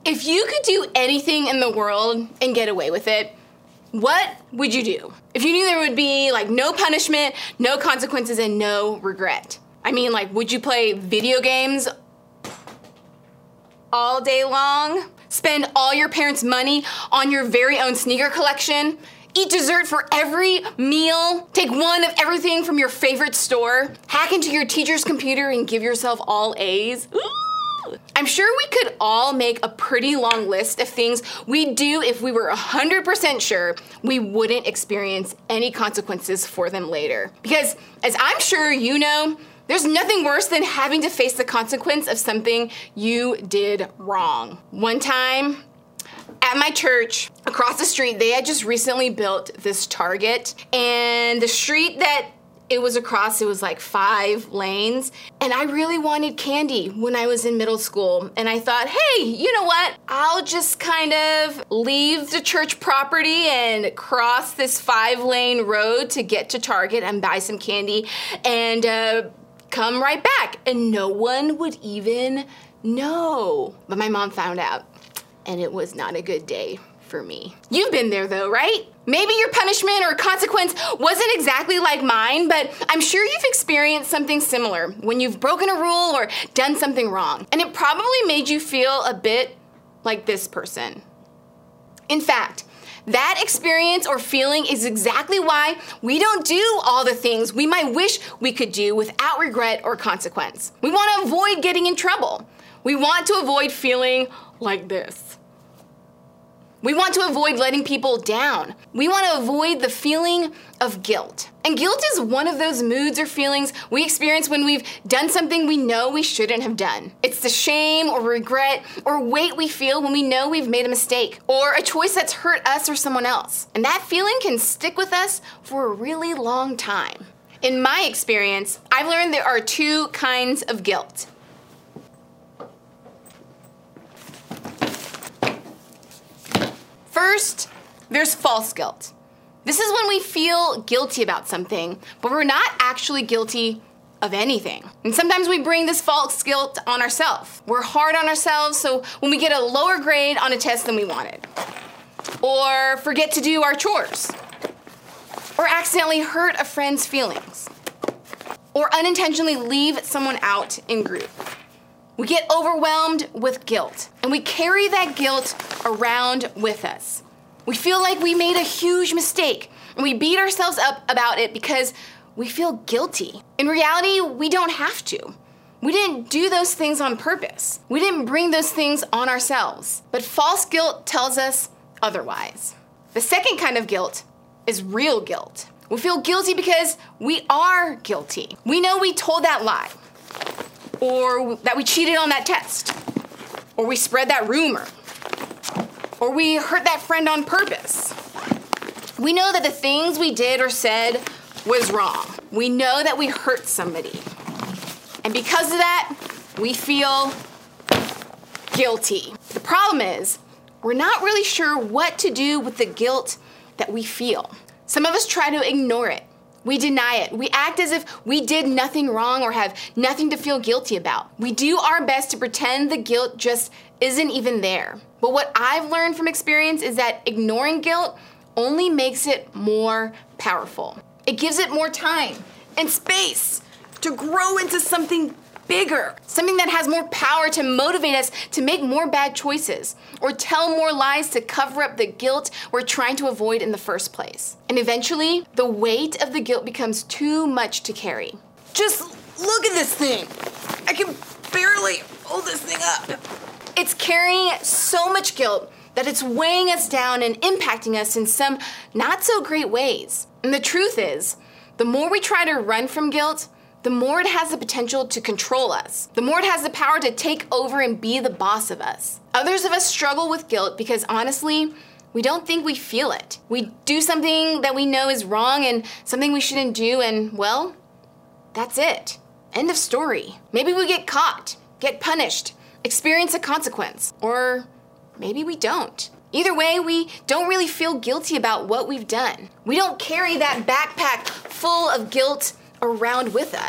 If you could do anything in the world and get away with it, what would you do? If you knew there would be like no punishment, no consequences, and no regret. I mean, like, would you play video games all day long? Spend all your parents' money on your very own sneaker collection? Eat dessert for every meal? Take one of everything from your favorite store? Hack into your teacher's computer and give yourself all A's? Ooh. I'm sure we could all make a pretty long list of things we'd do if we were 100% sure we wouldn't experience any consequences for them later. Because, as I'm sure you know, there's nothing worse than having to face the consequence of something you did wrong. One time, at my church, across the street, they had just recently built this Target, and the street that it was across, it was like 5 lanes, and I really wanted candy when I was in middle school, and I thought, hey, you know what? I'll just kind of leave the church property and cross this 5-lane road to get to Target and buy some candy and come right back, and no one would even know. But my mom found out, and it was not a good day for me. You've been there though, right? Maybe your punishment or consequence wasn't exactly like mine, but I'm sure you've experienced something similar when you've broken a rule or done something wrong. And it probably made you feel a bit like this person. In fact, that experience or feeling is exactly why we don't do all the things we might wish we could do without regret or consequence. We want to avoid getting in trouble. We want to avoid feeling like this. We want to avoid letting people down. We want to avoid the feeling of guilt. And guilt is one of those moods or feelings we experience when we've done something we know we shouldn't have done. It's the shame or regret or weight we feel when we know we've made a mistake or a choice that's hurt us or someone else. And that feeling can stick with us for a really long time. In my experience, I've learned there are 2 kinds of guilt. First, there's false guilt. This is when we feel guilty about something, but we're not actually guilty of anything. And sometimes we bring this false guilt on ourselves. We're hard on ourselves, so when we get a lower grade on a test than we wanted, or forget to do our chores, or accidentally hurt a friend's feelings, or unintentionally leave someone out in group. We get overwhelmed with guilt, and we carry that guilt around with us. We feel like we made a huge mistake, and we beat ourselves up about it because we feel guilty. In reality, we don't have to. We didn't do those things on purpose. We didn't bring those things on ourselves. But false guilt tells us otherwise. The second kind of guilt is real guilt. We feel guilty because we are guilty. We know we told that lie, or that we cheated on that test, or we spread that rumor, or we hurt that friend on purpose. We know that the things we did or said was wrong. We know that we hurt somebody. And because of that, we feel guilty. The problem is, we're not really sure what to do with the guilt that we feel. Some of us try to ignore it. We deny it. We act as if we did nothing wrong or have nothing to feel guilty about. We do our best to pretend the guilt just isn't even there. But what I've learned from experience is that ignoring guilt only makes it more powerful. It gives it more time and space to grow into something bigger, something that has more power to motivate us to make more bad choices or tell more lies to cover up the guilt we're trying to avoid in the first place. And eventually, the weight of the guilt becomes too much to carry. Just look at this thing. I can barely hold this thing up. It's carrying so much guilt that it's weighing us down and impacting us in some not so great ways. And the truth is, the more we try to run from guilt, the more it has the potential to control us. The more it has the power to take over and be the boss of us. Others of us struggle with guilt because honestly, we don't think we feel it. We do something that we know is wrong and something we shouldn't do, and well, that's it. End of story. Maybe we get caught, get punished, experience a consequence, or maybe we don't. Either way, we don't really feel guilty about what we've done. We don't carry that backpack full of guilt around with us.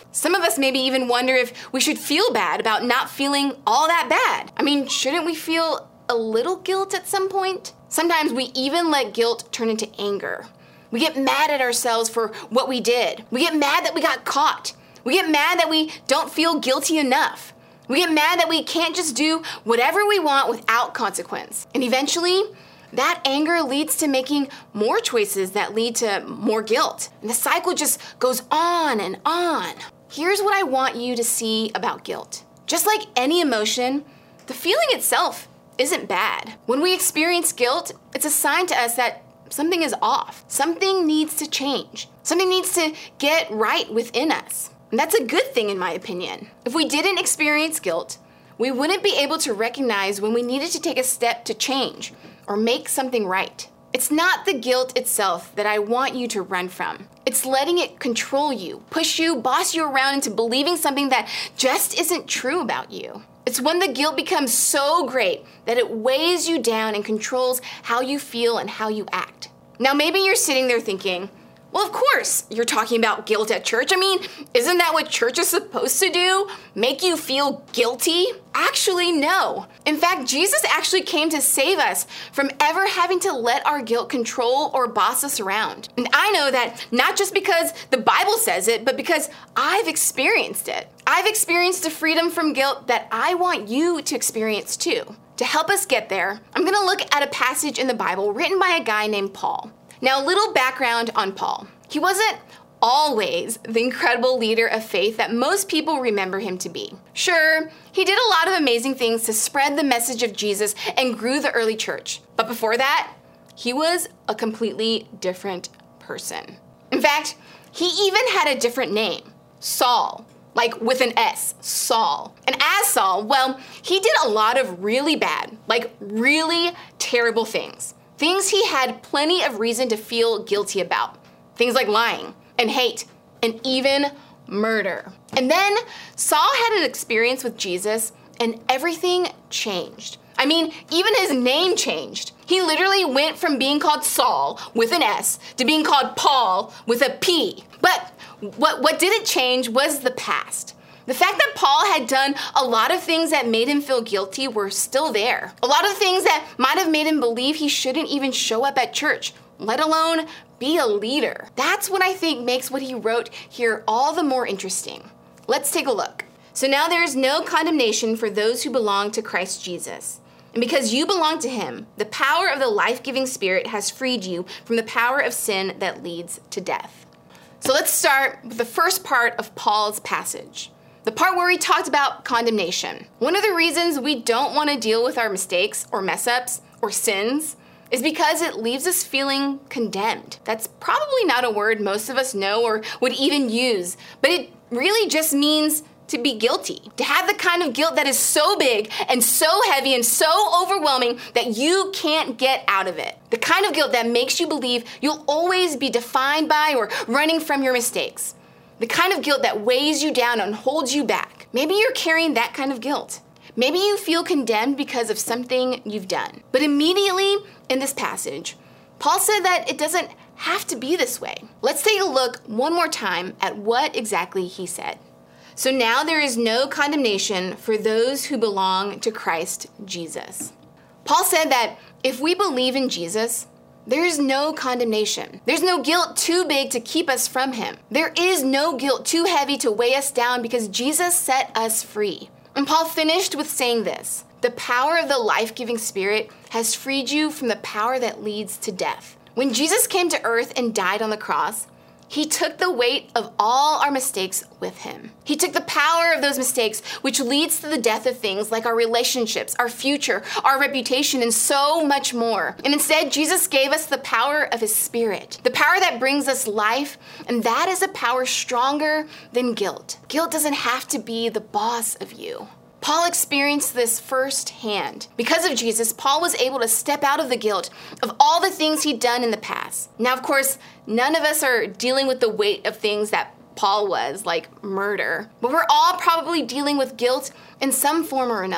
Some of us maybe even wonder if we should feel bad about not feeling all that bad. I mean, shouldn't we feel a little guilt at some point? Sometimes we even let guilt turn into anger. We get mad at ourselves for what we did. We get mad that we got caught. We get mad that we don't feel guilty enough. We get mad that we can't just do whatever we want without consequence. And eventually, that anger leads to making more choices that lead to more guilt. And the cycle just goes on and on. Here's what I want you to see about guilt. Just like any emotion, the feeling itself isn't bad. When we experience guilt, it's a sign to us that something is off. Something needs to change. Something needs to get right within us. And that's a good thing in my opinion. If we didn't experience guilt, we wouldn't be able to recognize when we needed to take a step to change or make something right. It's not the guilt itself that I want you to run from. It's letting it control you, push you, boss you around into believing something that just isn't true about you. It's when the guilt becomes so great that it weighs you down and controls how you feel and how you act. Now maybe you're sitting there thinking, well, of course you're talking about guilt at church. I mean, isn't that what church is supposed to do? Make you feel guilty? Actually, no. In fact, Jesus actually came to save us from ever having to let our guilt control or boss us around. And I know that not just because the Bible says it, but because I've experienced it. I've experienced the freedom from guilt that I want you to experience too. To help us get there, I'm gonna look at a passage in the Bible written by a guy named Paul. Now, a little background on Paul. He wasn't always the incredible leader of faith that most people remember him to be. Sure, he did a lot of amazing things to spread the message of Jesus and grew the early church. But before that, he was a completely different person. In fact, he even had a different name, Saul, like with an S, Saul. And as Saul, well, he did a lot of really bad, like really terrible things. Things he had plenty of reason to feel guilty about. Things like lying and hate and even murder. And then Saul had an experience with Jesus and everything changed. I mean, even his name changed. He literally went from being called Saul with an S to being called Paul with a P. But what didn't change was the past. The fact that Paul had done a lot of things that made him feel guilty were still there. A lot of things that might have made him believe he shouldn't even show up at church, let alone be a leader. That's what I think makes what he wrote here all the more interesting. Let's take a look. So now there is no condemnation for those who belong to Christ Jesus. And because you belong to him, the power of the life-giving Spirit has freed you from the power of sin that leads to death. So let's start with the first part of Paul's passage. The part where he talked about condemnation. One of the reasons we don't want to deal with our mistakes or mess-ups or sins is because it leaves us feeling condemned. That's probably not a word most of us know or would even use, but it really just means to be guilty. To have the kind of guilt that is so big and so heavy and so overwhelming that you can't get out of it. The kind of guilt that makes you believe you'll always be defined by or running from your mistakes. The kind of guilt that weighs you down and holds you back. Maybe you're carrying that kind of guilt. Maybe you feel condemned because of something you've done. But immediately in this passage, Paul said that it doesn't have to be this way. Let's take a look one more time at what exactly he said. So now there is no condemnation for those who belong to Christ Jesus. Paul said that if we believe in Jesus, there is no condemnation. There's no guilt too big to keep us from him. There is no guilt too heavy to weigh us down because Jesus set us free. And Paul finished with saying this: the power of the life-giving Spirit has freed you from the power that leads to death. When Jesus came to earth and died on the cross, he took the weight of all our mistakes with him. He took the power of those mistakes, which leads to the death of things like our relationships, our future, our reputation, and so much more. And instead, Jesus gave us the power of his Spirit, the power that brings us life, and that is a power stronger than guilt. Guilt doesn't have to be the boss of you. Paul experienced this firsthand. Because of Jesus, Paul was able to step out of the guilt of all the things he'd done in the past. Now, of course, none of us are dealing with the weight of things that Paul was, like murder, but we're all probably dealing with guilt in some form or another.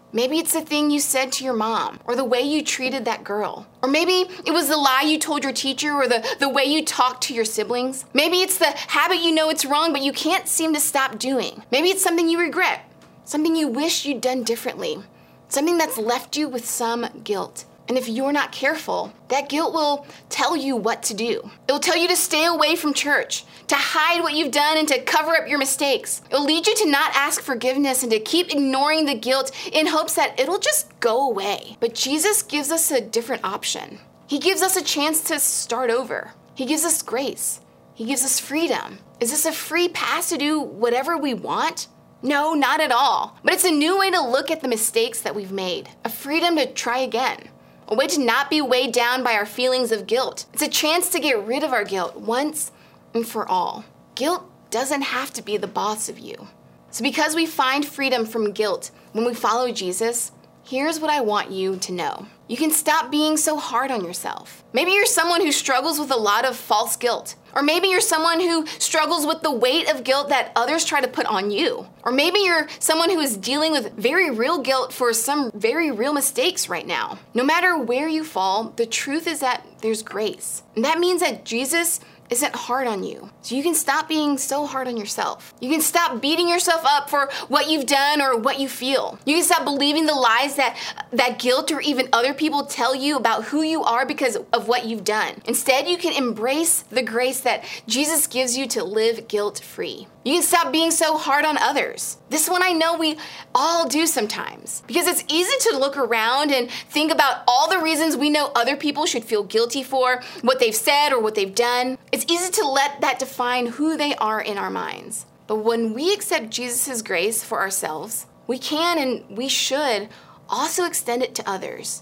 Maybe it's the thing you said to your mom, or the way you treated that girl. Or maybe it was the lie you told your teacher, or the way you talked to your siblings. Maybe it's the habit you know it's wrong, but you can't seem to stop doing. Maybe it's something you regret, something you wish you'd done differently, something that's left you with some guilt. And if you're not careful, that guilt will tell you what to do. It will tell you to stay away from church, to hide what you've done and to cover up your mistakes. It will lead you to not ask forgiveness and to keep ignoring the guilt in hopes that it'll just go away. But Jesus gives us a different option. He gives us a chance to start over. He gives us grace. He gives us freedom. Is this a free pass to do whatever we want? No, not at all. But it's a new way to look at the mistakes that we've made, a freedom to try again. A way to not be weighed down by our feelings of guilt. It's a chance to get rid of our guilt once and for all. Guilt doesn't have to be the boss of you. So because we find freedom from guilt when we follow Jesus, here's what I want you to know. You can stop being so hard on yourself. Maybe you're someone who struggles with a lot of false guilt. Or maybe you're someone who struggles with the weight of guilt that others try to put on you. Or maybe you're someone who is dealing with very real guilt for some very real mistakes right now. No matter where you fall, the truth is that there's grace. And that means that Jesus isn't hard on you. So you can stop being so hard on yourself. You can stop beating yourself up for what you've done or what you feel. You can stop believing the lies that guilt or even other people tell you about who you are because of what you've done. Instead, you can embrace the grace that Jesus gives you to live guilt-free. You can stop being so hard on others. This one I know we all do sometimes, because it's easy to look around and think about all the reasons we know other people should feel guilty for what they've said or what they've done. It's easy to let that define who they are in our minds. But when we accept Jesus' grace for ourselves, we can and we should also extend it to others.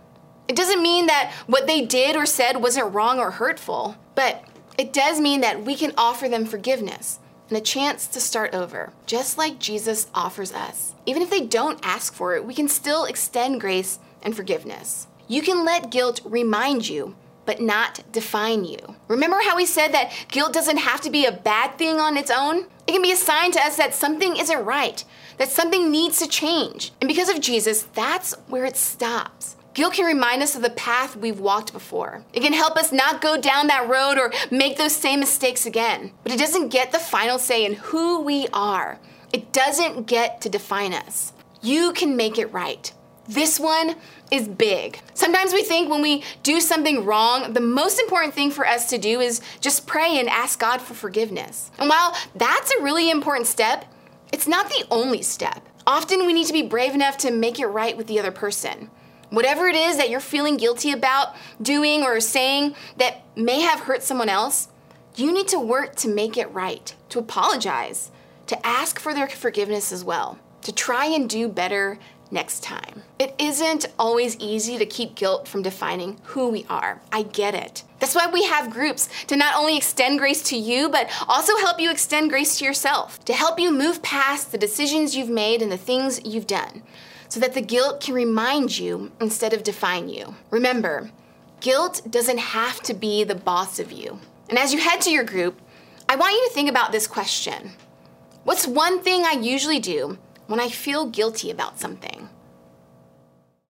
It doesn't mean that what they did or said wasn't wrong or hurtful, but it does mean that we can offer them forgiveness and a chance to start over, just like Jesus offers us. Even if they don't ask for it, we can still extend grace and forgiveness. You can let guilt remind you, but not define you. Remember how we said that guilt doesn't have to be a bad thing on its own? It can be a sign to us that something isn't right, that something needs to change. And because of Jesus, that's where it stops. Guilt can remind us of the path we've walked before. It can help us not go down that road or make those same mistakes again. But it doesn't get the final say in who we are. It doesn't get to define us. You can make it right. This one is big. Sometimes we think when we do something wrong, the most important thing for us to do is just pray and ask God for forgiveness. And while that's a really important step, it's not the only step. Often we need to be brave enough to make it right with the other person. Whatever it is that you're feeling guilty about doing or saying that may have hurt someone else, you need to work to make it right, to apologize, to ask for their forgiveness as well, to try and do better next time. It isn't always easy to keep guilt from defining who we are. I get it. That's why we have groups to not only extend grace to you, but also help you extend grace to yourself, to help you move past the decisions you've made and the things you've done, so that the guilt can remind you instead of define you. Remember, guilt doesn't have to be the boss of you. And as you head to your group, I want you to think about this question. What's one thing I usually do when I feel guilty about something?